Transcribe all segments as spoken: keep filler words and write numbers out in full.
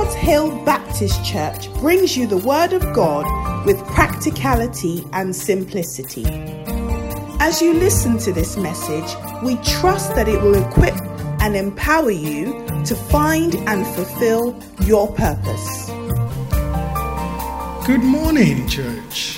Lord's Hill Baptist Church brings you the Word of God with practicality and simplicity. As you listen to this message, we trust that it will equip and empower you to find and fulfill your purpose. Good morning, church.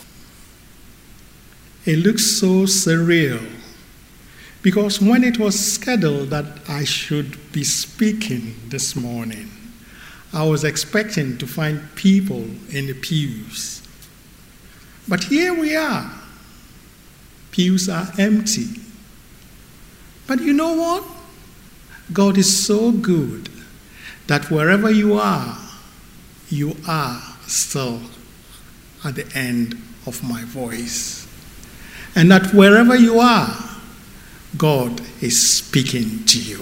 It looks so surreal because when it was scheduled that I should be speaking this morning, I was expecting to find people in the pews. But here we are. Pews are empty. But you know what? God is so good that wherever you are, you are still at the end of my voice. And that wherever you are, God is speaking to you.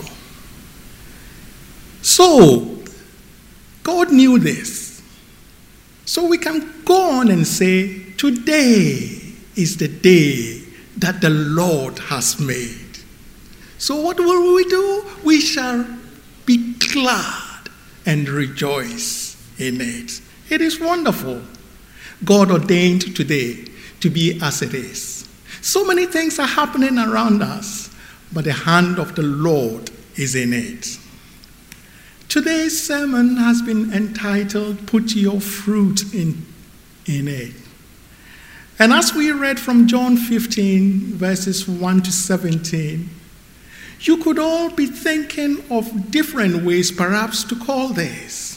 So, God knew this. So we can go on and say, today is the day that the Lord has made. So what will we do? We shall be glad and rejoice in it. It is wonderful. God ordained today to be as it is. So many things are happening around us, but the hand of the Lord is in it. Today's sermon has been entitled, Put Your Fruit in, in It. And as we read from John fifteen, verses one to seventeen, you could all be thinking of different ways perhaps to call this.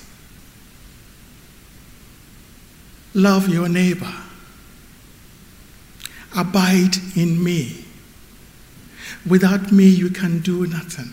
Love your neighbor. Abide in me. Without me, you can do nothing.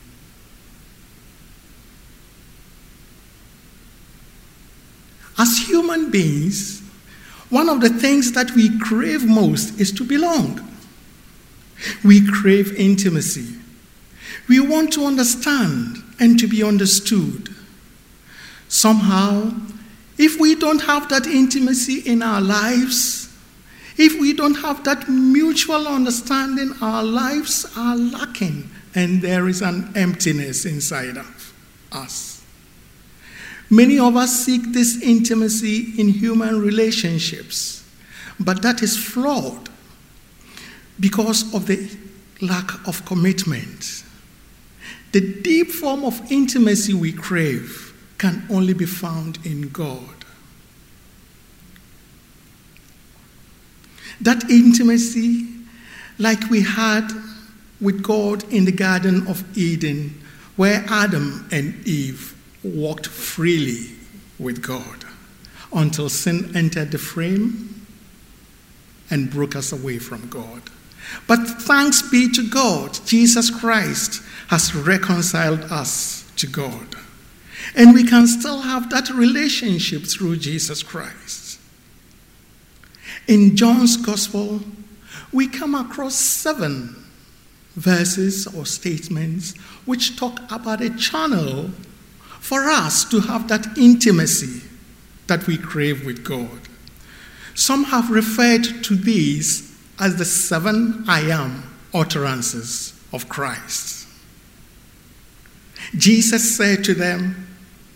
As human beings, one of the things that we crave most is to belong. We crave intimacy. We want to understand and to be understood. Somehow, if we don't have that intimacy in our lives, if we don't have that mutual understanding, our lives are lacking and there is an emptiness inside of us. Many of us seek this intimacy in human relationships, but that is flawed because of the lack of commitment. The deep form of intimacy we crave can only be found in God. That intimacy, like we had with God in the Garden of Eden, where Adam and Eve walked freely with God until sin entered the frame and broke us away from God. But thanks be to God, Jesus Christ has reconciled us to God. And we can still have that relationship through Jesus Christ. In John's Gospel, we come across seven verses or statements which talk about a channel for us to have that intimacy that we crave with God. Some have referred to these as the seven I am utterances of Christ. Jesus said to them,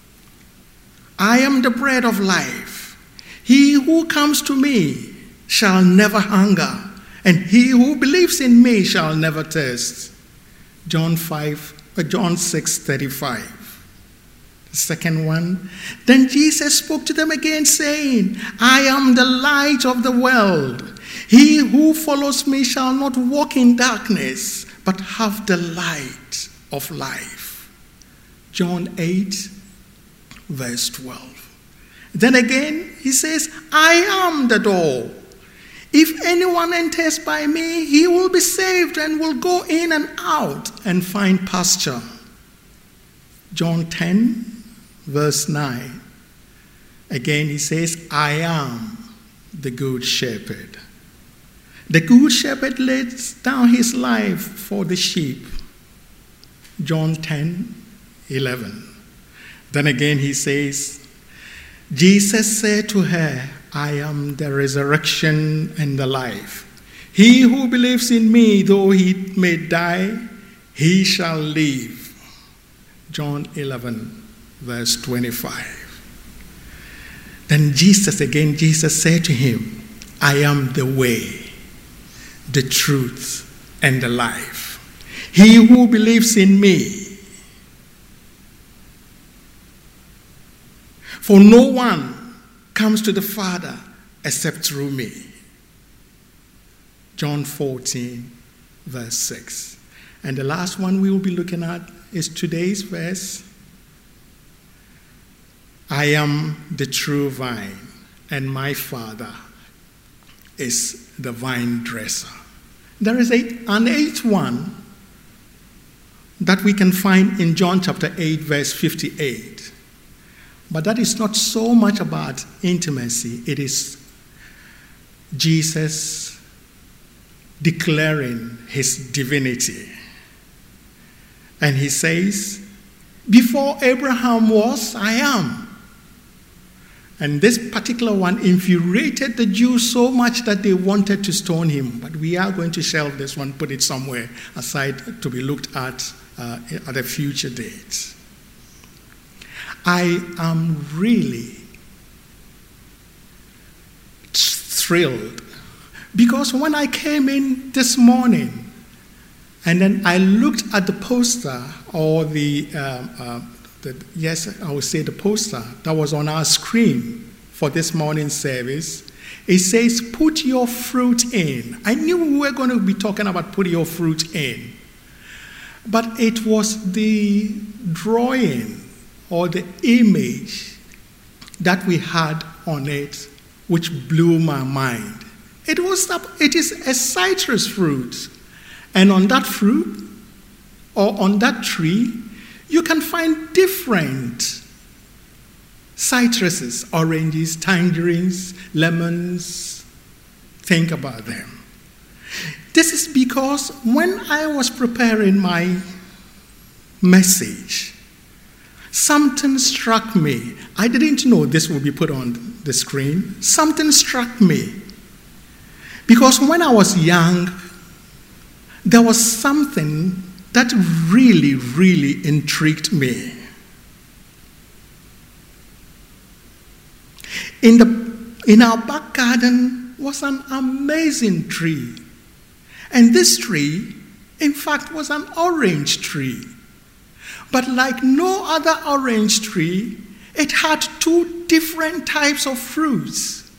I am the bread of life. He who comes to me shall never hunger, and he who believes in me shall never thirst. John five, uh, John six thirty-five. The second one. Then Jesus spoke to them again, saying, I am the light of the world. He who follows me shall not walk in darkness, but have the light of life. John eight, verse twelve. Then again, he says, I am the door. If anyone enters by me, he will be saved and will go in and out and find pasture. John ten, verse nine. Again, he says, I am the good shepherd. The good shepherd lays down his life for the sheep. John ten, eleven. Then again, he says, Jesus said to her, I am the resurrection and the life. He who believes in me, though he may die, he shall live. John eleven, verse twenty-five. Then Jesus, again, Jesus said to him, I am the way, the truth, and the life. He who believes in me, for no one comes to the Father except through me. John fourteen, verse six. And the last one we will be looking at is today's verse. I am the true vine, and my Father is the vine dresser. There is a, an eighth one that we can find in John chapter eight, verse fifty-eight. But that is not so much about intimacy. It is Jesus declaring his divinity. And he says, before Abraham was, I am. And this particular one infuriated the Jews so much that they wanted to stone him. But we are going to shelve this one, put it somewhere aside to be looked at uh, at a future date. I am really thrilled because when I came in this morning and then I looked at the poster or the, um, uh, the yes, I would say the poster that was on our screen for this morning's service, it says, put your fruit in. I knew we were going to be talking about put your fruit in. But it was the drawing or the image that we had on it which blew my mind. It was it is a citrus fruit. And on that fruit or on that tree, you can find different citruses, oranges, tangerines, lemons. Think about them. This is because when I was preparing my message, something struck me. I didn't know this would be put on the screen. Something struck me. Because when I was young, there was something that really, really intrigued me. In the in our back garden was an amazing tree. And this tree, in fact, was an orange tree. But like no other orange tree, it had two different types of fruits.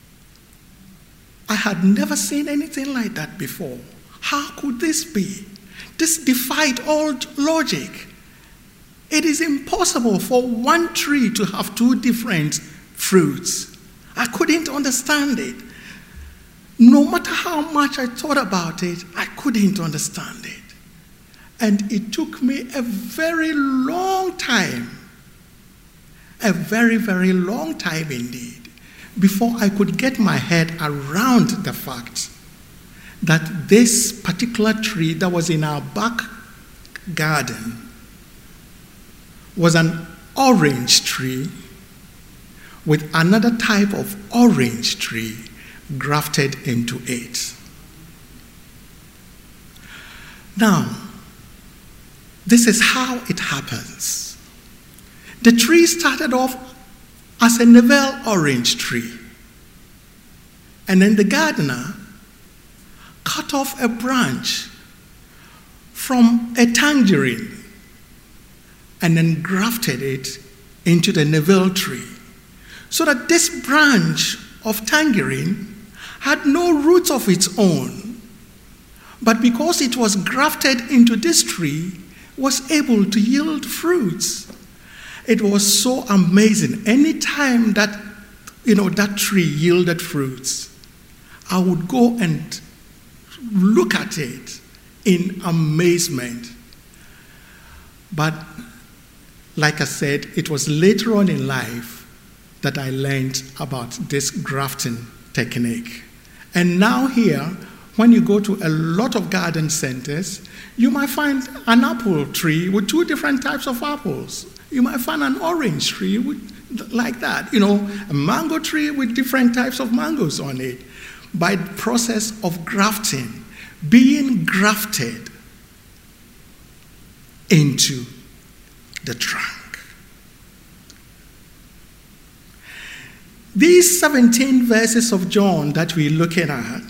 I had never seen anything like that before. How could this be? This defied all logic. It is impossible for one tree to have two different fruits. I couldn't understand it. No matter how much I thought about it, I couldn't understand it. And it took me a very long time, a very, very long time indeed, before I could get my head around the fact that this particular tree that was in our back garden was an orange tree with another type of orange tree grafted into it. Now, this is how it happens. The tree started off as a Neville orange tree. And then the gardener cut off a branch from a tangerine and then grafted it into the Neville tree. So that this branch of tangerine had no roots of its own, but because it was grafted into this tree, was able to yield fruits. It was so amazing. Anytime that, you know, that tree yielded fruits, I would go and look at it in amazement. But like I said, it was later on in life that I learned about this grafting technique. And now here, when you go to a lot of garden centers, you might find an apple tree with two different types of apples. You might find an orange tree with, like that. You know, a mango tree with different types of mangoes on it. By the process of grafting, being grafted into the trunk. These seventeen verses of John that we're looking at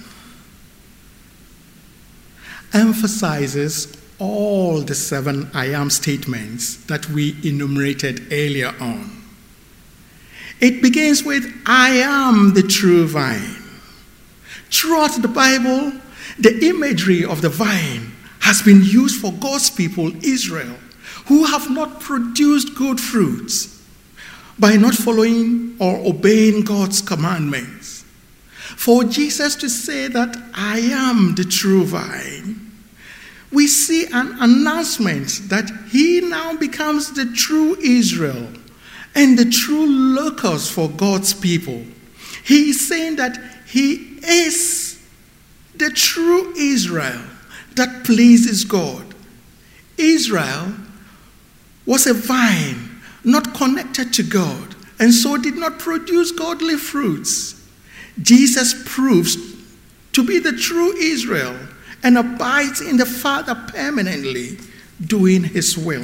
emphasizes all the seven I am statements that we enumerated earlier on. It begins with, I am the true vine. Throughout the Bible, the imagery of the vine has been used for God's people, Israel, who have not produced good fruits by not following or obeying God's commandments. For Jesus to say that I am the true vine, we see an announcement that he now becomes the true Israel and the true locus for God's people. He is saying that he is the true Israel that pleases God. Israel was a vine not connected to God, and so did not produce godly fruits. Jesus proves to be the true Israel and abides in the Father permanently, doing his will.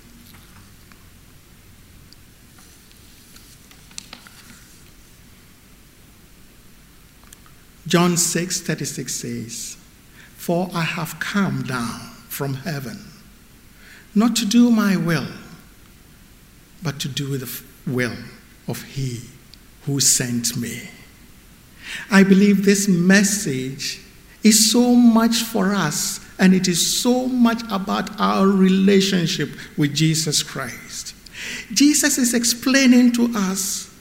John six thirty-six says, For I have come down from heaven, not to do my will, but to do the will of he who sent me. I believe this message is so much for us, and it is so much about our relationship with Jesus Christ. Jesus is explaining to us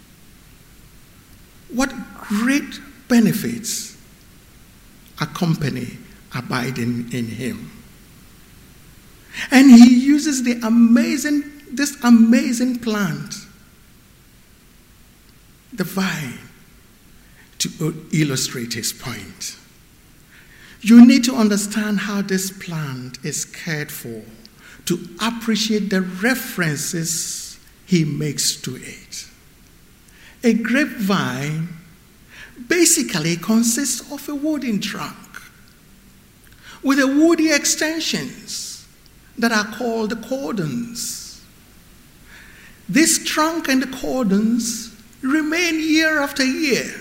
what great benefits accompany abiding in him. And he uses the amazing, this amazing plant, the vine, to illustrate his point. You need to understand how this plant is cared for to appreciate the references he makes to it. A grapevine basically consists of a wooden trunk with a woody extensions that are called the cordons. This trunk and the cordons remain year after year.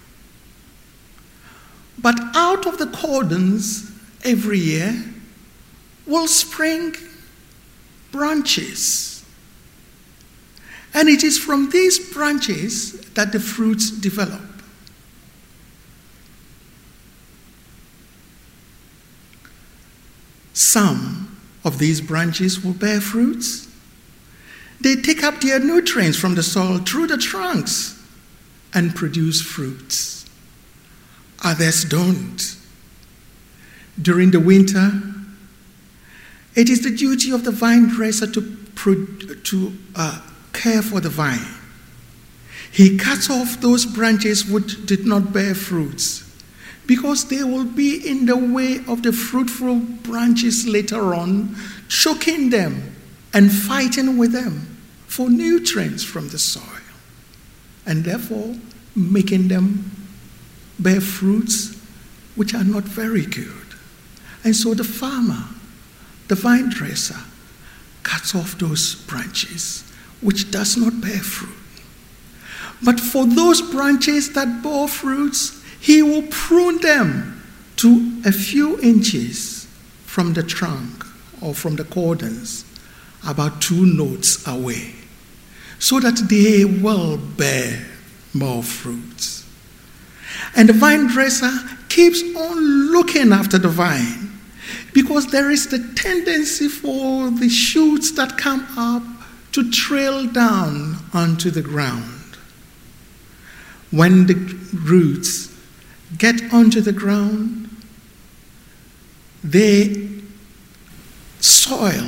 But out of the cordons every year will spring branches. And it is from these branches that the fruits develop. Some of these branches will bear fruits. They take up their nutrients from the soil through the trunks and produce fruits. Others don't. During the winter, it is the duty of the vine dresser to, to uh, care for the vine. He cuts off those branches which did not bear fruits, because they will be in the way of the fruitful branches later on, choking them and fighting with them for nutrients from the soil, and therefore making them bear fruits which are not very good. And so the farmer, the vine dresser, cuts off those branches which does not bear fruit. But for those branches that bore fruits, he will prune them to a few inches from the trunk or from the cordons, about two nodes away, so that they will bear more fruits. And the vine dresser keeps on looking after the vine, because there is the tendency for the shoots that come up to trail down onto the ground. When the roots get onto the ground, the soil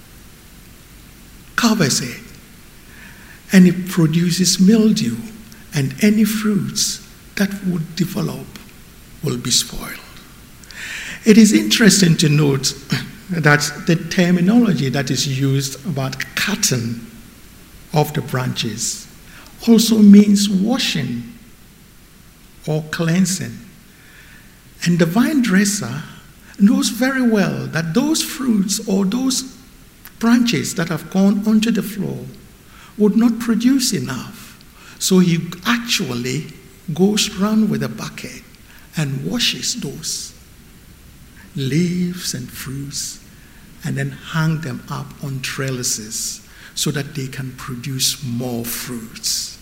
covers it, and it produces mildew, and any fruits that would develop will be spoiled. It is interesting to note that the terminology that is used about cutting of the branches also means washing or cleansing. And the vine dresser knows very well that those fruits or those branches that have gone onto the floor would not produce enough. So he actually goes round with a bucket and washes those leaves and fruits and then hang them up on trellises so that they can produce more fruits.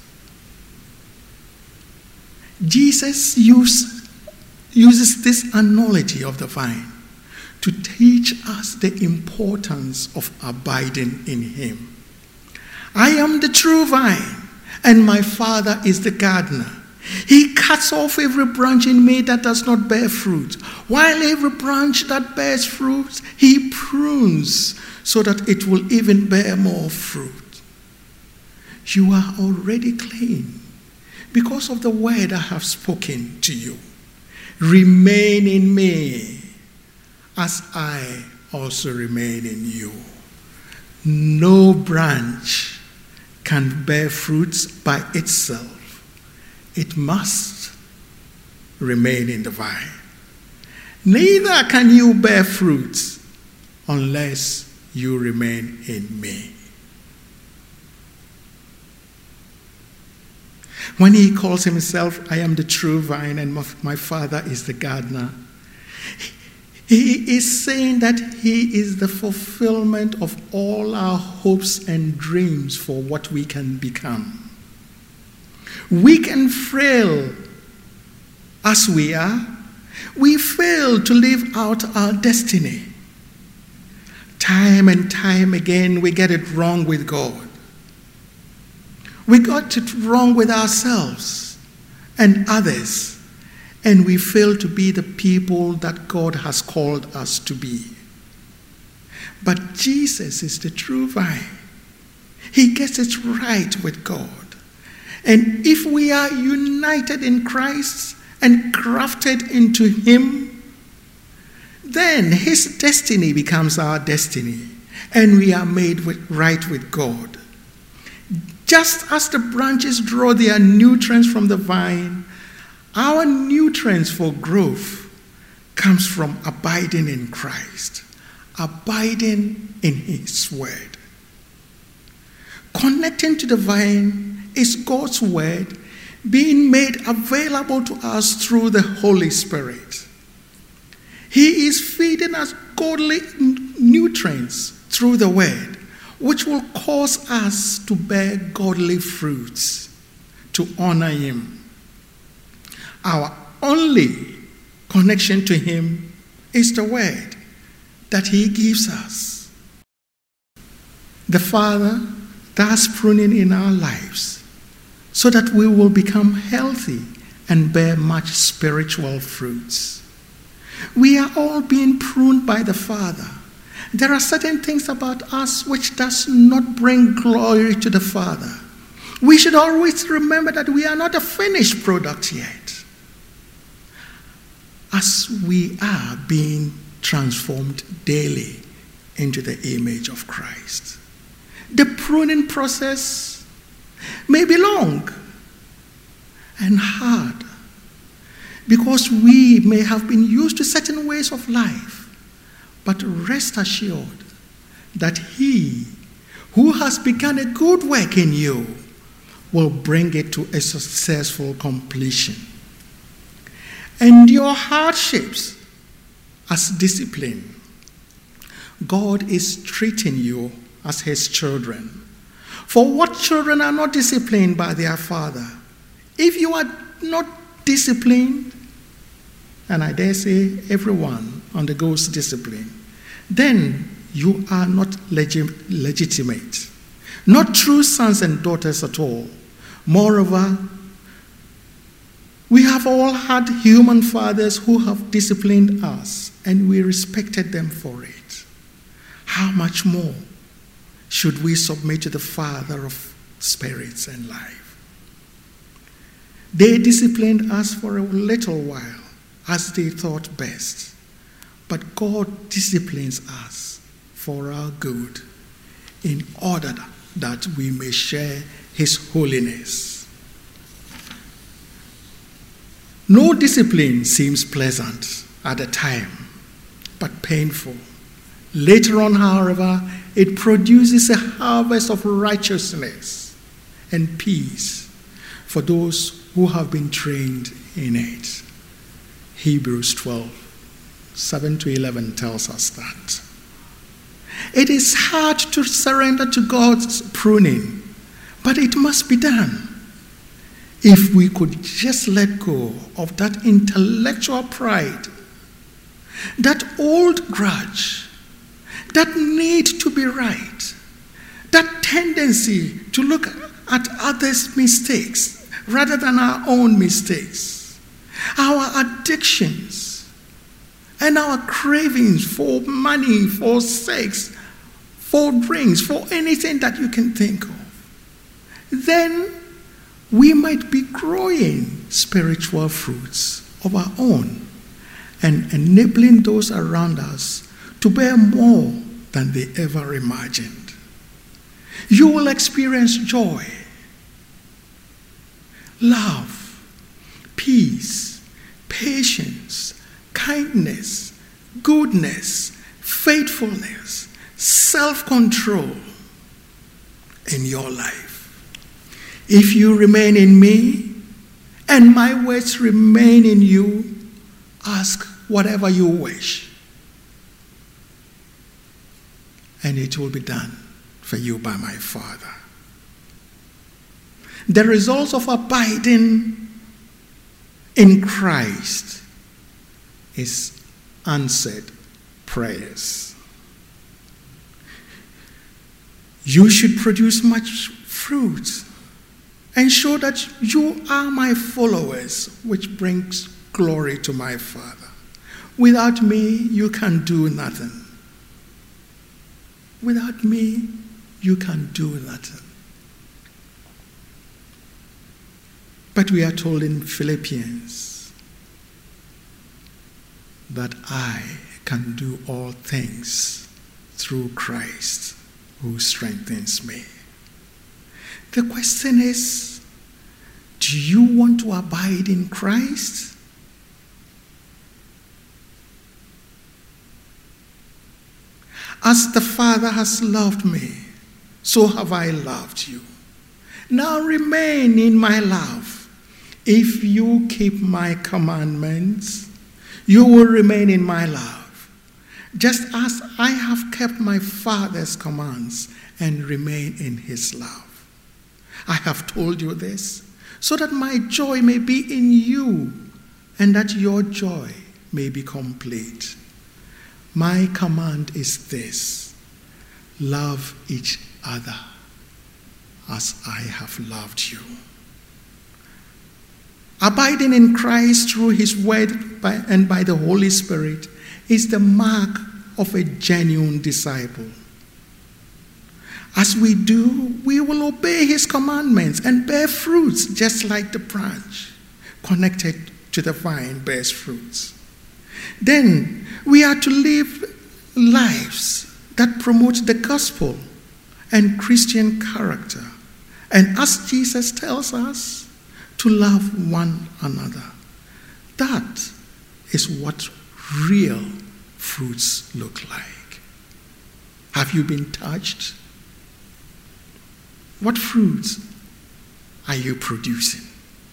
Jesus use, uses this analogy of the vine to teach us the importance of abiding in him. I am the true vine, and my Father is the gardener. He cuts off every branch in me that does not bear fruit, while every branch that bears fruit, he prunes so that it will even bear more fruit. You are already clean because of the word I have spoken to you. Remain in me as I also remain in you. No branch can bear fruits by itself. It must remain in the vine. Neither can you bear fruits unless you remain in me. When he calls himself, I am the true vine and my Father is the gardener, he is saying that he is the fulfillment of all our hopes and dreams for what we can become. Weak and frail as we are, we fail to live out our destiny. Time and time again, we get it wrong with God. We got it wrong with ourselves and others, and we fail to be the people that God has called us to be. But Jesus is the true vine. He gets it right with God. And if we are united in Christ and grafted into him, then his destiny becomes our destiny, and we are made with, right with God. Just as the branches draw their nutrients from the vine, our nutrients for growth comes from abiding in Christ, abiding in his word. Connecting to the vine is God's word being made available to us through the Holy Spirit. He is feeding us godly nutrients through the word, which will cause us to bear godly fruits to honor him. Our only connection to him is the word that he gives us. The Father does pruning in our lives so that we will become healthy and bear much spiritual fruits. We are all being pruned by the Father. There are certain things about us which does not bring glory to the Father. We should always remember that we are not a finished product yet, as we are being transformed daily into the image of Christ. The pruning process may be long and hard because we may have been used to certain ways of life. But rest assured that he who has begun a good work in you will bring it to a successful completion. Endure hardships as discipline. God is treating you as his children. For what children are not disciplined by their father? If you are not disciplined, and I dare say everyone undergoes discipline, then you are not legit, legitimate, not true sons and daughters at all. Moreover, we have all had human fathers who have disciplined us, and we respected them for it. How much more should we submit to the Father of spirits and life? They disciplined us for a little while, as they thought best. But God disciplines us for our good in order that we may share his holiness. No discipline seems pleasant at the time, but painful. Later on, however, it produces a harvest of righteousness and peace. for those who have been trained in it. Hebrews twelve, seven to eleven tells us that. It is hard to surrender to God's pruning, but it must be done. If we could just let go of that intellectual pride, that old grudge, that need to be right, that tendency to look at others' mistakes rather than our own mistakes, our addictions, and our cravings for money, for sex, for drinks, for anything that you can think of, then we might be growing spiritual fruits of our own and enabling those around us to bear more than they ever imagined. You will experience joy, love, peace, patience, kindness, goodness, faithfulness, self-control in your life. If you remain in me and my words remain in you, ask whatever you wish, and it will be done for you by my Father. The result of abiding in Christ is answered prayers. You should produce much fruit and show that you are my followers, which brings glory to my Father. Without me, you can do nothing. Without me, you can do nothing. But we are told in Philippians that I can do all things through Christ who strengthens me. The question is, do you want to abide in Christ? As the Father has loved me, so have I loved you. Now remain in my love. If you keep my commandments, you will remain in my love, just as I have kept my Father's commands and remain in his love. I have told you this, so that my joy may be in you, and that your joy may be complete. My command is this: love each other as I have loved you. Abiding in Christ through his word by, and by the Holy Spirit is the mark of a genuine disciple. As we do, we will obey his commandments and bear fruits, just like the branch connected to the vine bears fruits. Then we are to live lives that promote the gospel and Christian character. And as Jesus tells us, to love one another. That is what real fruits look like. Have you been touched? What fruits are you producing?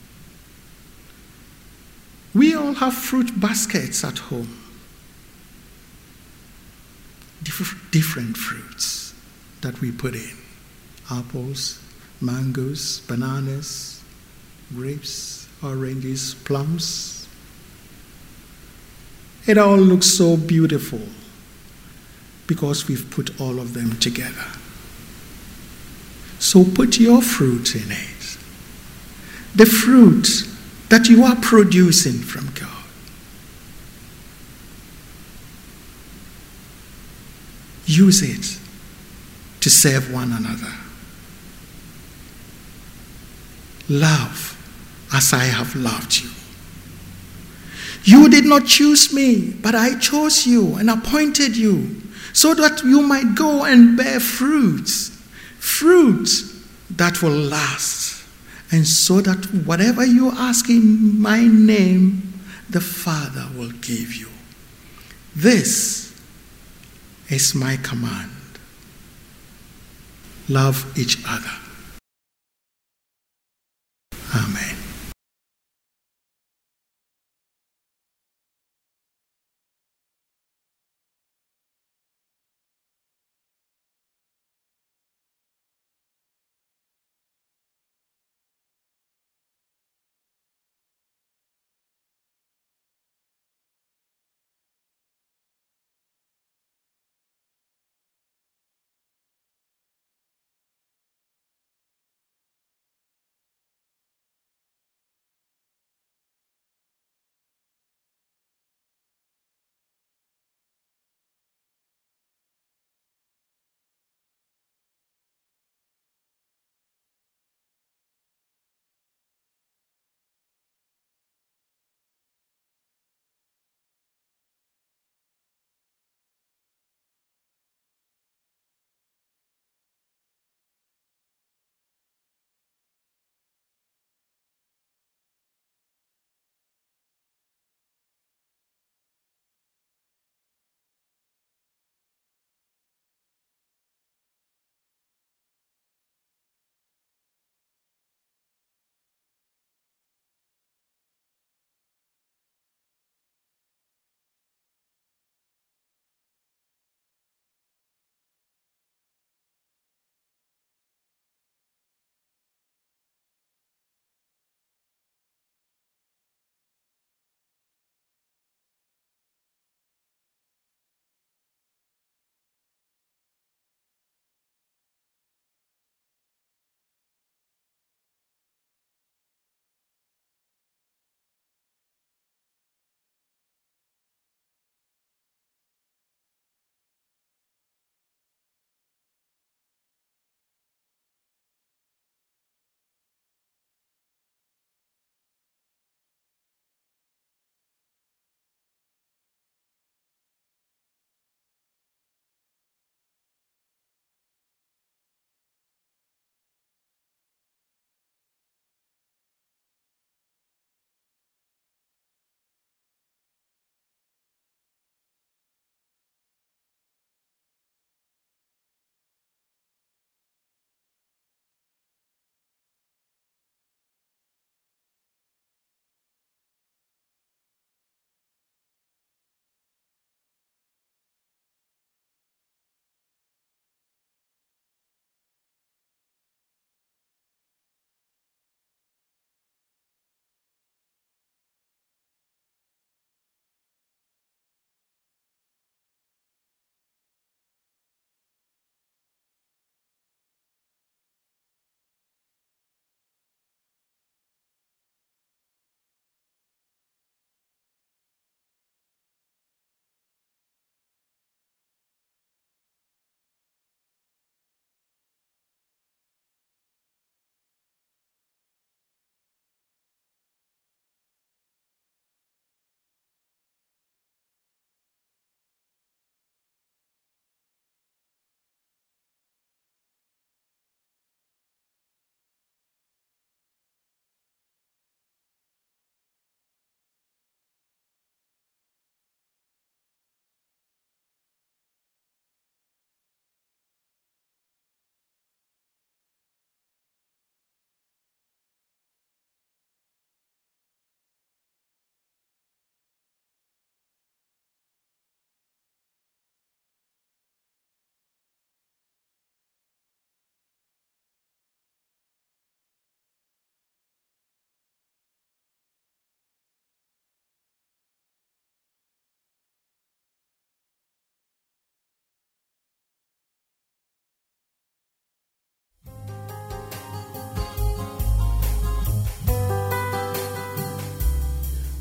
We all have fruit baskets at home. Dif- different fruits that we put in. Apples, mangoes, bananas, grapes, oranges, plums. It all looks so beautiful because we've put all of them together. So put your fruit in it. The fruit that you are producing from God. Use it to serve one another. Love as I have loved you. You did not choose me, but I chose you and appointed you so that you might go and bear fruits, fruits that will last, and so that whatever you ask in my name, the Father will give you. This is my command. Love each other. Amen.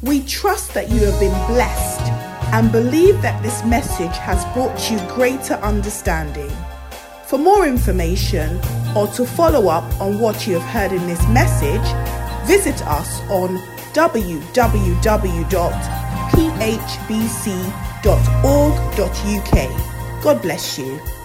We trust that you have been blessed and believe that this message has brought you greater understanding. For more information or to follow up on what you have heard in this message, visit us on w w w dot p h b c dot org dot u k. God bless you.